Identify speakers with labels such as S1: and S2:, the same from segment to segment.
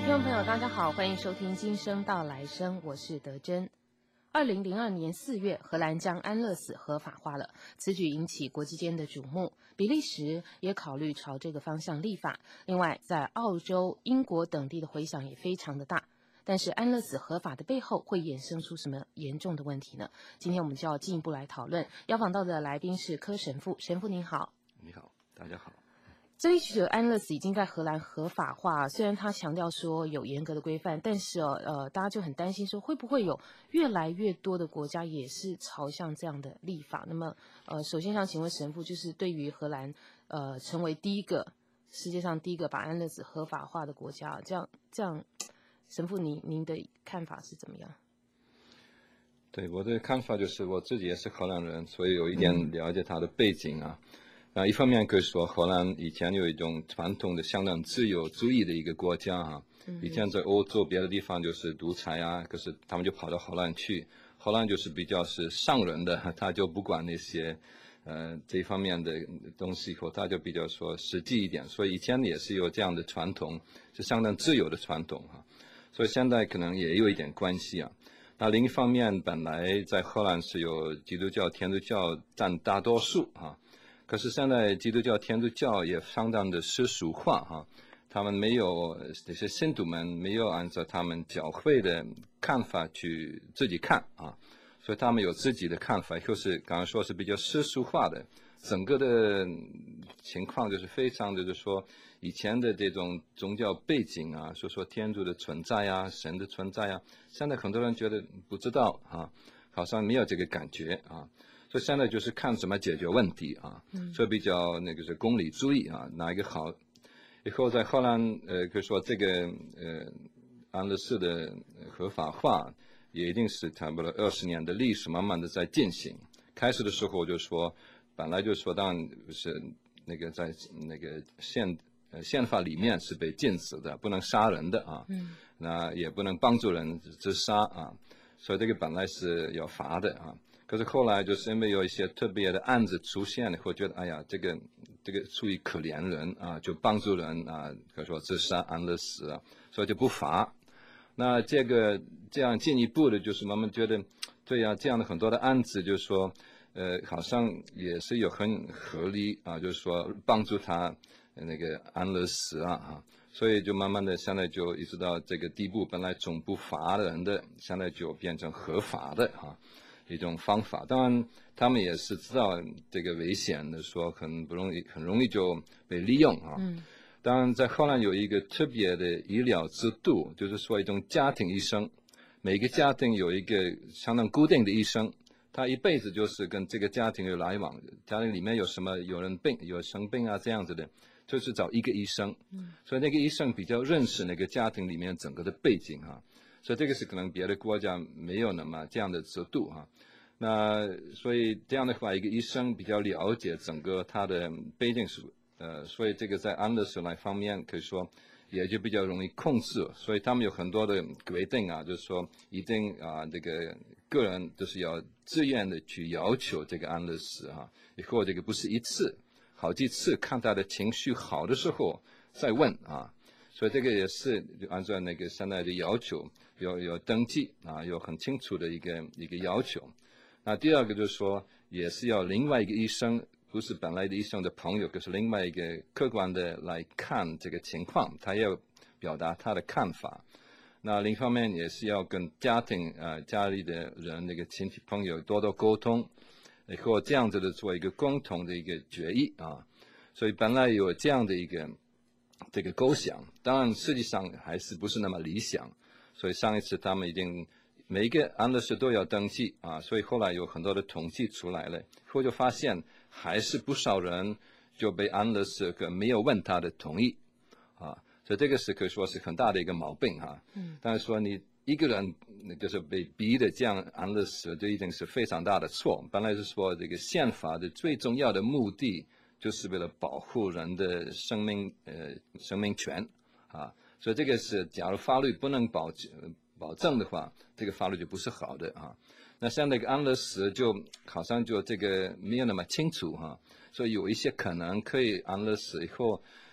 S1: 听众朋友，大家好，欢迎收听《今生到来生》，我是德珍。2002年4月，荷兰将安乐死合法化了，此举引起国际间的瞩目。比利时也考虑朝这个方向立法，另外在澳洲、英国等地的回响也非常的大。但是安乐死合法的背后会衍生出什么严重的问题呢？今天我们就要进一步来讨论。邀访到的来宾是柯神父，神父您好。
S2: 你好，大家好。
S1: 这一曲的安乐死已经在荷兰合法化，虽然他强调说有严格的规范，但是大家就很担心说会不会有越来越多的国家也是朝向这样的立法。那么首先想请问神父，就是对于荷兰成为世界上第一个把安乐死合法化的国家，这样，神父您的看法是怎么样？
S2: 对，我的看法就是我自己也是荷兰人，所以有一点了解他的背景啊。一方面可以说荷兰以前有一种传统的相当自由主义的一个国家啊，以前在欧洲别的地方就是独裁啊，可是他们就跑到荷兰去，荷兰就是比较是上人的，他就不管那些这方面的东西，他就比较说实际一点，所以以前也是有这样的传统，是相当自由的传统啊，所以现在可能也有一点关系啊。那另一方面，本来在荷兰是有基督教、天主教占大多数啊。可是现在基督教、天主教也相当的世俗化哈，他们没有这些信徒们没有按照他们教会的看法去自己看啊，所以他们有自己的看法，就是刚刚说是比较世俗化的，整个的情况就是非常就是说以前的这种宗教背景啊，说天主的存在啊、神的存在啊，现在很多人觉得不知道啊，好像没有这个感觉啊。所以现在就是看怎么解决问题啊，所以比较那个是功利主义啊，哪一个好？以后在荷兰可以说这个安乐死的合法化也一定是差不多20年的历史，慢慢的在进行。开始的时候就说，本来就说当然是那个在那个宪法里面是被禁止的，不能杀人的啊，那也不能帮助人自杀啊，所以这个本来是要罚的啊。可是后来就是因为有一些特别的案子出现了，会觉得哎呀，这个属于可怜人啊，就帮助人啊，可以说自杀、安乐死啊，所以就不罚。那这样进一步的，就是慢慢觉得，对呀，这样的很多的案子，就是说，好像也是有很合理啊，就是说帮助他那个安乐死啊，所以就慢慢的现在就一直到这个地步，本来总不罚的人的，现在就变成合法的啊。一种方法，当然他们也是知道这个危险的，说很容易就被利用啊。当然在荷兰有一个特别的医疗制度，就是说一种家庭医生，每个家庭有一个相当固定的医生，他一辈子就是跟这个家庭有来往，家庭里面有有生病啊这样子的，就是找一个医生，所以那个医生比较认识那个家庭里面整个的背景啊。所以这个是可能别的国家没有那么这样的制度哈，那所以这样的话，一个医生比较了解整个他的背景所以这个在安乐死那方面可以说也就比较容易控制，所以他们有很多的规定啊，就是说一定啊这个个人就是要自愿的去要求这个安乐死啊，以后这个不是一次，好几次，看他的情绪好的时候再问啊。所以这个也是按照那个现在的要求，有登记啊，有很清楚的一个要求。那第二个就是说，也是要另外一个医生，不是本来的医生的朋友，可是另外一个客观的来看这个情况，他要表达他的看法。那另一方面也是要跟家里的人那个亲戚朋友多多沟通，以后这样子的做一个共同的一个决议啊。所以本来有这样的一个这个构想，当然实际上还是不是那么理想，所以上一次他们已经每一个安乐死都要登记啊，所以后来有很多的统计出来了，后就发现还是不少人就被安乐死没有问他的同意啊，所以这个是可以说是很大的一个毛病哈。但是说你一个人就是被逼的这样安乐死，这已经是非常大的错。本来是说这个宪法的最重要的目的，就是为了保护人的生命权啊，所以这个是假如法律不能保证的话，这个法律就不是好的啊。那像那个安乐死就好像就这个没有那么清楚哈，所以有一些可能可以安乐死以后，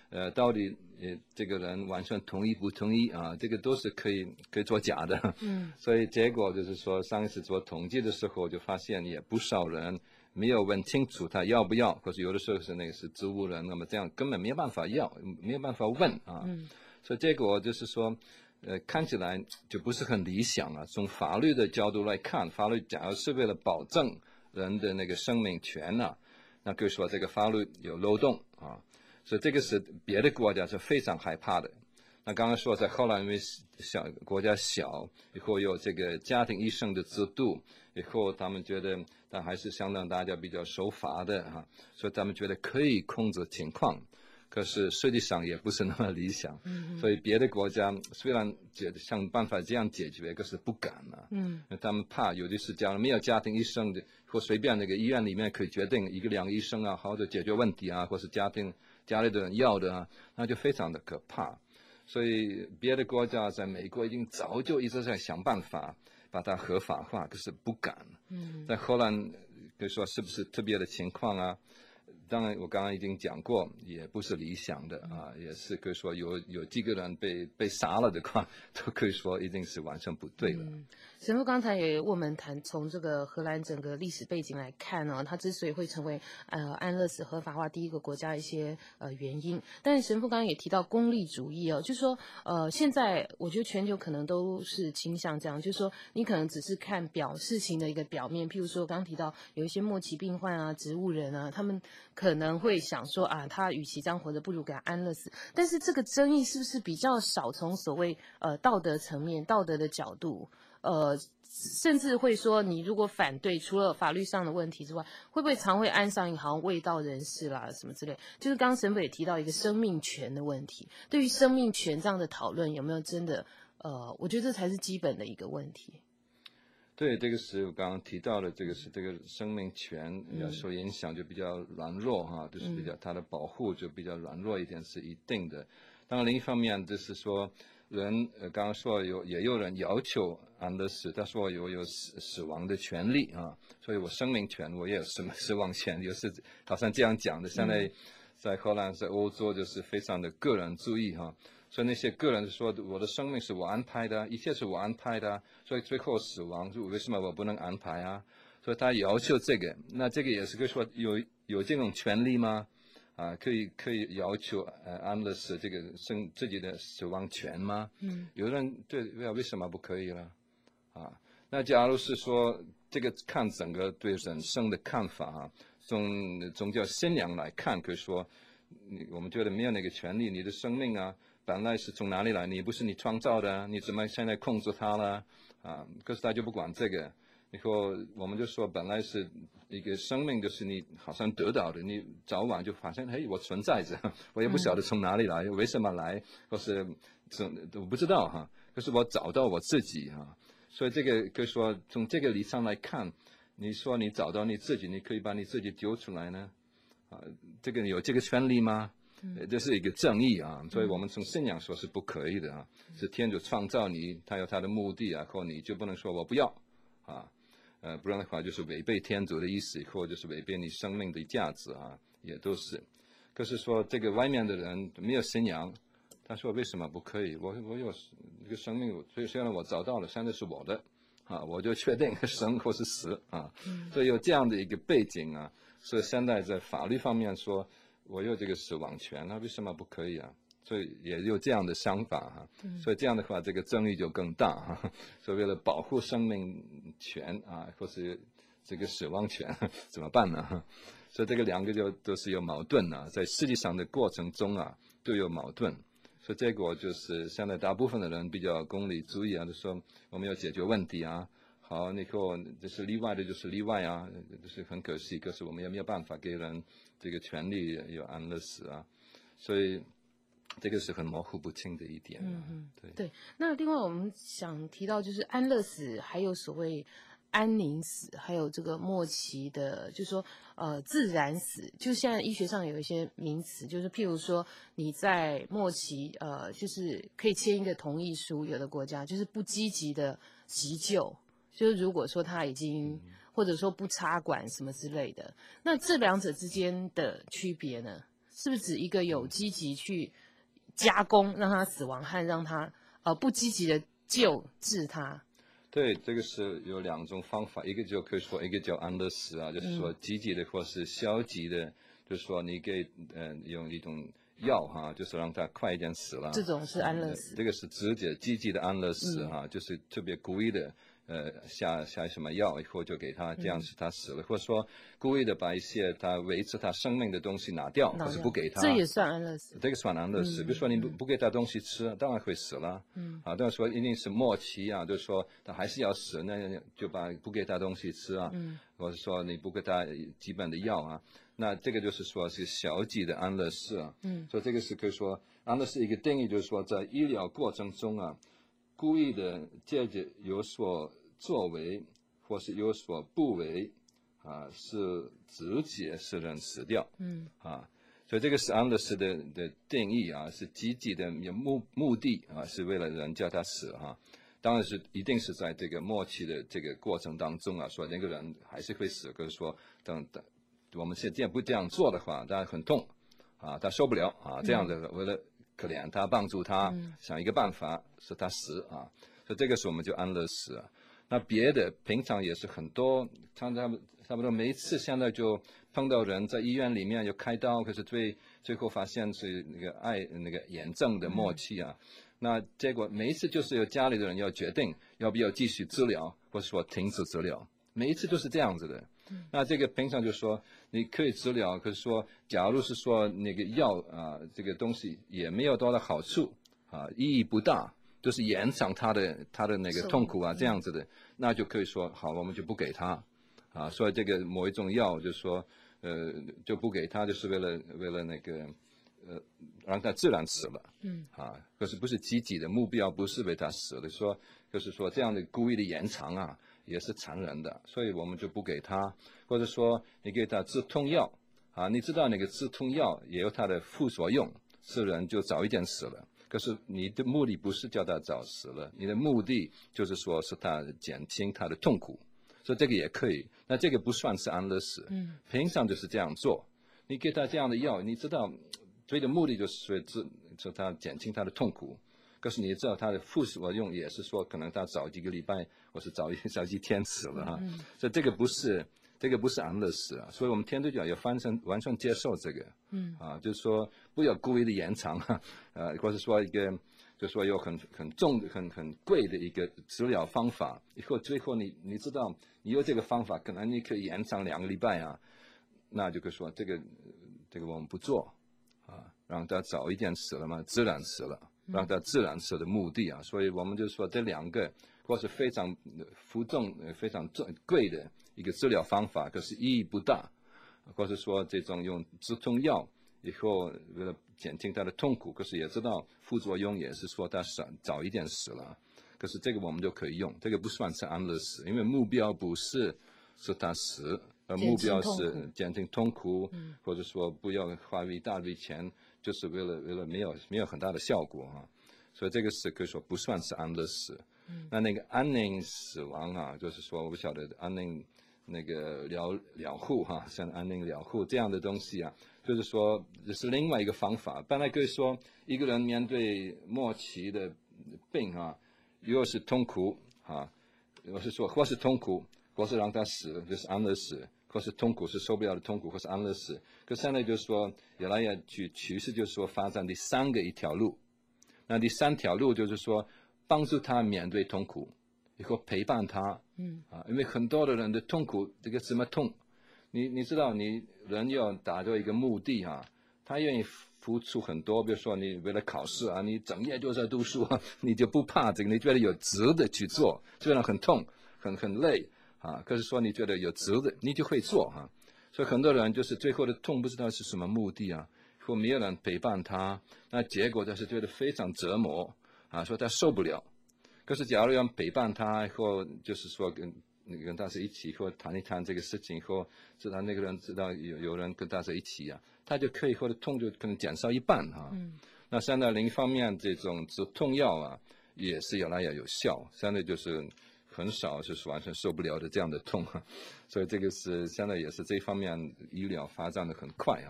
S2: 到底这个人完全同意不同意啊？这个都是可以作假的。所以结果就是说，上一次做统计的时候，就发现也不少人没有问清楚他要不要，可是有的时候是那个是植物人，那么这样根本没有办法要，没有办法问啊。所以结果就是说，看起来就不是很理想啊。从法律的角度来看，法律假如是为了保证人的那个生命权啊，那可以说这个法律有漏洞啊。所以这个是别的国家是非常害怕的。那刚刚说在荷兰，因为国家小，以后有这个家庭医生的制度，以后他们觉得，但还是相当大家比较守法的哈，所以他们觉得可以控制情况。可是实际上也不是那么理想，所以别的国家虽然想办法这样解决，可是不敢啊，因为他们怕有的是假如没有家庭医生的，或随便那个医院里面可以决定一个两个医生啊，或者解决问题啊，或是家里的人要的啊，那就非常的可怕。所以别的国家在美国已经早就一直在想办法把它合法化，可是不敢。在荷兰可以说是不是特别的情况啊？当然，我刚刚已经讲过，也不是理想的啊，也是可以说有几个人被杀了的话，都可以说已经是完全不对了。
S1: 神父刚才也为我们谈从这个荷兰整个历史背景来看呢，它之所以会成为安乐死合法化第一个国家一些原因，但是神父刚刚也提到功利主义哦，就是说现在我觉得全球可能都是倾向这样，就是说你可能只是看事情的一个表面，譬如说刚刚提到有一些末期病患啊、植物人啊，他们可能会想说啊，他与其这样活着，不如给他安乐死。但是这个争议是不是比较少从所谓道德层面、道德的角度？甚至会说，你如果反对，除了法律上的问题之外，会不会常会安上好像卫道人士啦什么之类？就是刚刚神父也提到一个生命权的问题，对于生命权这样的讨论，有没有真的我觉得这才是基本的一个问题。
S2: 对，这个是我刚刚提到的，这个是这个生命权要受影响就比较软弱哈，就是比较它的保护就比较软弱一点是一定的。当然另一方面就是说。人刚刚说也有人要求安乐死，他说有死亡的权利啊，所以我生命权我也有死亡权，就是好像这样讲的。现在在荷兰在欧洲就是非常的个人主义哈，所以那些个人说我的生命是我安排的，一切是我安排的，所以最后死亡为什么我不能安排啊？所以他要求这个，那这个也是可以说有这种权利吗？啊，可以要求安乐死这个自己的死亡权吗？有人对为什么不可以了？啊，那假如是说这个看整个对人生的看法啊，从宗教信仰来看，可以说我们觉得没有那个权利，你的生命啊本来是从哪里来？你不是你创造的，你怎么现在控制它了？啊，可是他就不管这个。以后我们就说，本来是一个生命，就是你好像得到的，你早晚就发现，嘿，我存在着，我也不晓得从哪里来，为什么来，或是我不知道哈。可是我找到我自己哈，所以这个可以说从这个理上来看，你说你找到你自己，你可以把你自己丢出来呢？啊，这个有这个权利吗？这是一个正义啊，所以我们从信仰说是不可以的啊，是天主创造你，他有他的目的啊，或你就不能说我不要啊。不然的话就是违背天主的意思，或者就是违背你生命的价值啊，也都是。可是说这个外面的人没有信仰，他说为什么不可以？我有这个生命，虽然我找到了，现在是我的啊，我就确定生或是死啊。所以有这样的一个背景啊，所以现在在法律方面说我有这个死亡权，那为什么不可以啊？所以也有这样的想法哈，所以这样的话，这个争议就更大哈。所以为了保护生命权啊，或是这个死亡权，怎么办呢？所以这个两个就都是有矛盾啊，在实际上的过程中啊，都有矛盾。所以结果就是现在大部分的人比较功利主义啊，就说我们要解决问题啊，好，以后就是例外的就是例外啊，就是很可惜，可是我们也没有办法给人这个权利有安乐死啊，所以。这个是很模糊不清的一点。
S1: 对。那另外我们想提到就是安乐死，还有所谓安宁死，还有这个末期的，就是说自然死，就现在医学上有一些名词，就是譬如说你在末期就是可以签一个同意书，有的国家就是不积极的急救，就是如果说他已经或者说不插管什么之类的，那这两者之间的区别呢？ 是不是指一个有积极去加工让他死亡，和让他不积极的救治他？
S2: 对，这个是有2种方法，一个就可以说一个叫安乐死啊，就是说积极的或是消极的，就是说你给用一种药哈，就是让他快一点死了。
S1: 这种是安乐死。
S2: 这个是直接积极的安乐死哈，就是特别故意的下什么药以后就给他，这样使他死了，或者说故意的把一些他维持他生命的东西拿掉，或是不给他，
S1: 这也算安乐死。
S2: 这个算安乐死。比如说你不给他东西吃，当然会死了。当然说一定是末期啊，就是说他还是要死，那就不给他东西吃啊，或者说你不给他基本的药啊，那这个就是说是消极的安乐死啊。所以这个是可以说安乐死一个定义，就是说在医疗过程中啊，故意的借着有所作为或是有所不为啊，是直接使人死掉。所以这个是安乐死的定义啊，是积极的目的啊，是为了人叫他死哈。当然是一定是在这个末期的这个过程当中啊，说那个人还是会死，可是说等我们现在不这样做的话，当然很痛啊，他受不了啊，这样的为了可怜他帮助他，想一个办法使他死啊，所以这个是我们就安乐死啊。那别的平常也是很多，差不多每一次现在就碰到人在医院里面有开刀，可是最后发现是那个炎症的末期啊。那结果每一次就是由家里的人要决定要不要继续治疗，或者说停止治疗，每一次都是这样子的。那这个平常就说你可以治疗，可是说假如是说那个药啊，这个东西也没有多大好处啊，意义不大，就是延长他的那个痛苦啊，这样子的，那就可以说好，我们就不给他啊。所以这个某一种药就是说就不给他，就是为了那个让他自然死了。可是不是积极的目标，不是为他死的，就是说这样的故意的延长啊，也是残忍的，所以我们就不给他，或者说你给他止痛药啊，你知道那个止痛药也有它的副作用，使人就早一点死了。可是你的目的不是叫他早死了，你的目的就是说是他减轻他的痛苦，所以这个也可以。那这个不算是安乐死，平常就是这样做。你给他这样的药，你知道，所以的目的就是说他减轻他的痛苦。可是你知道他的副作用也是说，可能他早几个礼拜或是早几天死了哈。所以这个不是安乐死啊。所以我们天主教也完全接受这个。就是说不要故意的延长或者说就是说有很重很贵的一个治疗方法，以后最后你知道你有这个方法，可能你可以延长2个礼拜啊，那就可以说这个我们不做啊，让他早一点死了嘛，自然死了。让它自然死的目的啊，所以我们就说这2个或是非常负重、非常贵的一个治疗方法，可是意义不大，或是说这种用止痛药以后为了减轻他的痛苦，可是也知道副作用也是说他早一点死了，可是这个我们就可以用，这个不算是安乐死，因为目标不是他死，而目标是减轻痛苦，或者说不要花一大笔钱。就是为了没有很大的效果啊，所以这个是可以说不算是安乐死。那个安宁死亡啊，就是说我不晓得安宁那个疗护哈，像安宁疗护这样的东西啊，就是说这是另外一个方法。本来可以说一个人面对末期的病啊，又是痛苦啊，我是说或是痛苦，或是让他死，就是安乐死。或是痛苦是受不了的痛苦，或是安乐死。可现在就是说，越来越趋势就是说发展第3个一条路。那第3条路就是说，帮助他面对痛苦，以后陪伴他。因为很多的人的痛苦，这个怎么痛？你知道，你人要达到一个目的啊，他愿意付出很多。比如说，你为了考试啊，你整夜就在读书啊，你就不怕这个，你觉得有值得去做，虽然很痛，很累。可是说你觉得有值的，你就会做哈。所以很多人就是最后的痛不知道是什么目的啊，或没有人陪伴他，那结果就是觉得非常折磨啊，说他受不了。可是假如要陪伴他，或就是说跟他在一起，或谈一谈这个事情，或知道那个人知道有人跟他在一起啊，他就可以或者痛就可能减少一半哈。那现在另一方面，这种止痛药啊，也是越来越有效，现在就是很少是完全受不了的这样的痛，所以这个是现在也是这方面医疗发展的很快啊，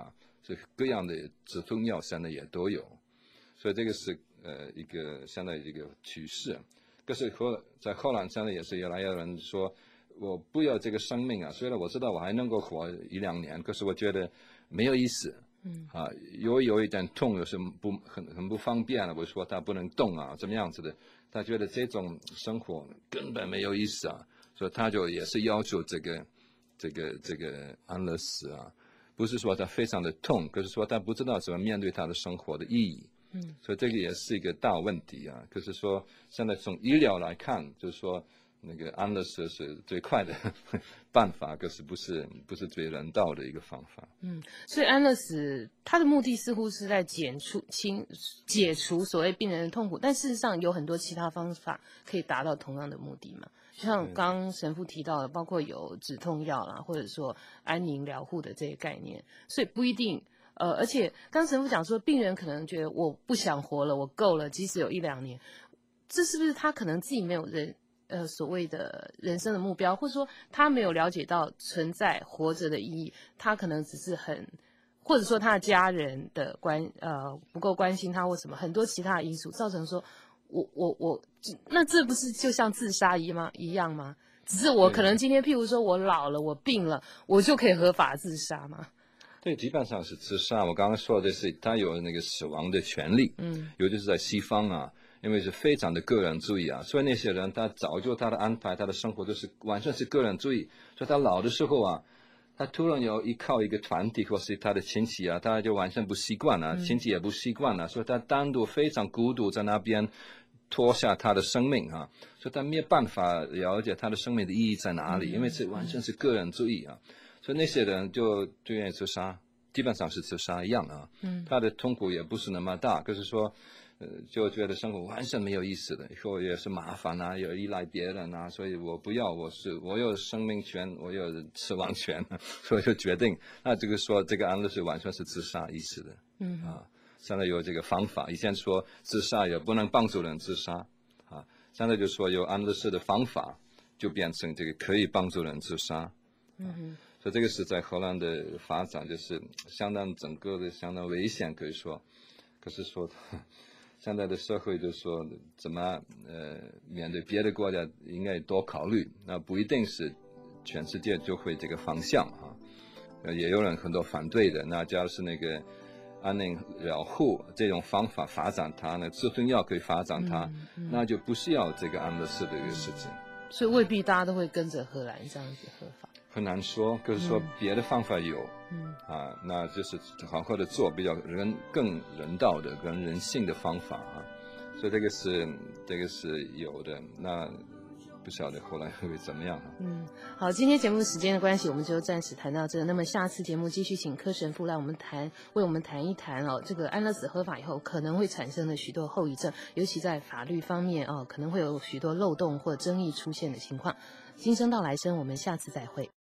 S2: 所以各样的止痛药现在也都有，所以这个是一个现在一个趋势。可是在荷兰现在也是越来越多人说，我不要这个生命啊，虽然我知道我还能够活1-2年，可是我觉得没有意思。有一点痛，有时很不方便了。我说他不能动啊，怎么样子的？他觉得这种生活根本没有意思啊，所以他就也是要求这个安乐死啊。不是说他非常的痛，可是说他不知道怎么面对他的生活的意义。所以这个也是一个大问题啊。可是说现在从医疗来看，就是说那个安乐死是最快的办法，可是不是最人道的一个方法。
S1: 所以安乐死它的目的似乎是在解除所谓病人的痛苦，但事实上有很多其他方法可以达到同样的目的嘛。就像刚刚神父提到的，包括有止痛药啦，或者说安宁疗护的这些概念，所以不一定。而且刚神父讲说，病人可能觉得我不想活了，我够了，即使有1-2年，这是不是他可能自己没有所谓的人生的目标，或者说他没有了解到存在活着的意义，他可能只是或者说他的家人的不够关心他或什么很多其他的因素，造成说那这不是就像自杀一样吗？只是我可能今天譬如说我老了，我病了，我就可以合法自杀吗？
S2: 对，基本上是自杀。我刚刚说的是他有那个死亡的权利，尤其是在西方啊，因为是非常的个人主义啊，所以那些人他早就他的安排，他的生活都是完全是个人主义，所以他老的时候啊，他突然要依靠一个团体或是他的亲戚啊，他就完全不习惯了，亲戚也不习惯了，所以他单独非常孤独在那边拖下他的生命啊，所以他没有办法了解他的生命的意义在哪里，因为这完全是个人主义啊。所以那些人就愿意自杀，基本上是自杀一样啊。他的痛苦也不是那么大，可是说，就觉得生活完全没有意思的，以后也是麻烦啊，也依赖别人啊，所以我不要，我有生命权，我有死亡权，所以就决定，那这个说这个安乐死完全是自杀意思的。现在有这个方法，以前说自杀也不能帮助人自杀啊，现在就说有安乐死的方法，就变成这个可以帮助人自杀。所以这个是在荷兰的发展，就是整个的相当危险，可以说。可是说，现在的社会就说怎么面对别的国家应该多考虑，那不一定是全世界就会这个方向啊。也有人很多反对的。那假如是那个安宁疗护这种方法发展它，那止痛药可以发展它，那就不需要这个安乐死的一个事情。
S1: 所以未必大家都会跟着荷兰这样子合法。
S2: 很难说，可是说别的方法有，那就是好好的做比较更人道的、更人性的方法啊，所以这个是有的。那不晓得后来会怎么样啊？
S1: 好，今天节目时间的关系，我们就暂时谈到这。那么下次节目继续请柯神父来为我们谈一谈这个安乐死合法以后可能会产生的许多后遗症，尤其在法律方面可能会有许多漏洞或争议出现的情况。今生到来生，我们下次再会。